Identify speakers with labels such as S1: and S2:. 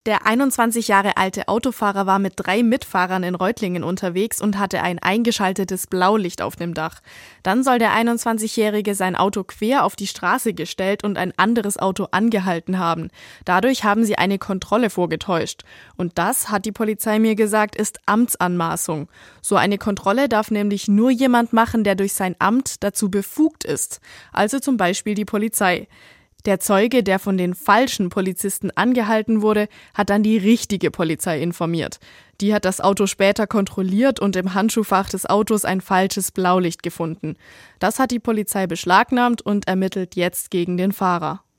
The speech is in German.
S1: Der 21 Jahre alte Autofahrer war mit 3 Mitfahrern in Reutlingen unterwegs und hatte ein eingeschaltetes Blaulicht auf dem Dach. Dann soll der 21-Jährige sein Auto quer auf die Straße gestellt und ein anderes Auto angehalten haben. Dadurch haben sie eine Kontrolle vorgetäuscht. Und das, hat die Polizei mir gesagt, ist Amtsanmaßung. So eine Kontrolle darf nämlich nur jemand machen, der durch sein Amt dazu befugt ist. Also zum Beispiel die Polizei. Der Zeuge, der von den falschen Polizisten angehalten wurde, hat dann die richtige Polizei informiert. Die hat das Auto später kontrolliert und im Handschuhfach des Autos ein falsches Blaulicht gefunden. Das hat die Polizei beschlagnahmt und ermittelt jetzt gegen den Fahrer.